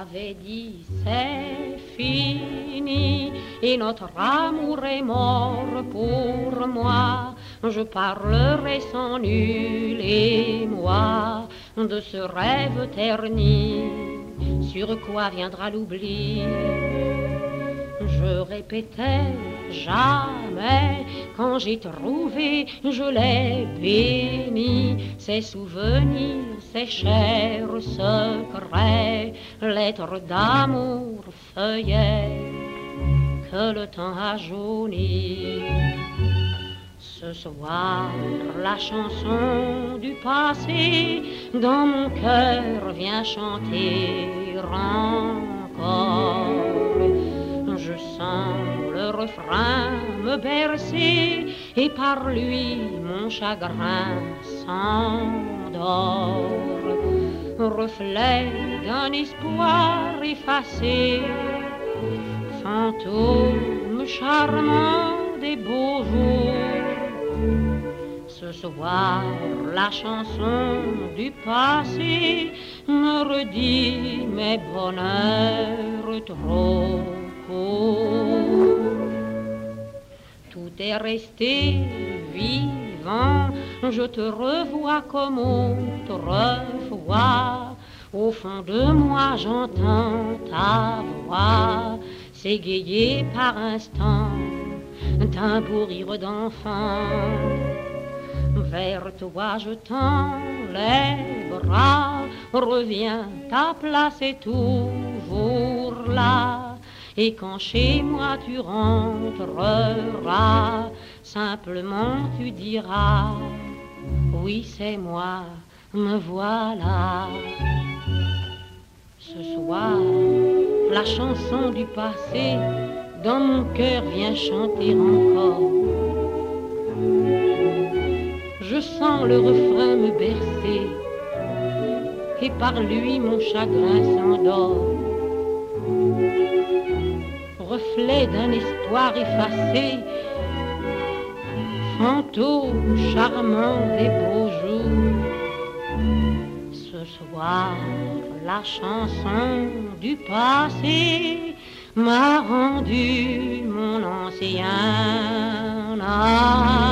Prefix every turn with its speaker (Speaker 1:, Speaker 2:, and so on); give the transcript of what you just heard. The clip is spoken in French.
Speaker 1: avait dit c'est fini et notre amour est mort pour moi. Je parlerai sans nul émoi de ce rêve terni. Sur quoi viendra l'oubli? Je répétais jamais, quand j'ai trouvé, je l'ai béni. Ces souvenirs, ces chers secrets, lettres d'amour, feuillets que le temps a jaunis. Ce soir, la chanson du passé dans mon cœur vient chanter encore. Je sens le refrain me bercer et par lui mon chagrin s'endort. Reflet d'un espoir effacé, fantôme charmant des beaux jours. Ce soir, la chanson du passé me redit mes bonheurs trop courts. Tout est resté vivant, je te revois comme autrefois. Au fond de moi, j'entends ta voix s'égayer par instants d'un beau rire d'enfant. Vers toi je tends les bras, reviens, ta place est toujours là. Et quand chez moi tu rentreras, simplement tu diras, oui c'est moi, me voilà. Ce soir, la chanson du passé dans mon cœur vient chanter encore. Je sens le refrain me bercer et par lui mon chagrin s'endort. Reflet d'un espoir effacé, fantôme charmant des beaux jours. Ce soir, la chanson du passé m'a rendu mon ancien âme.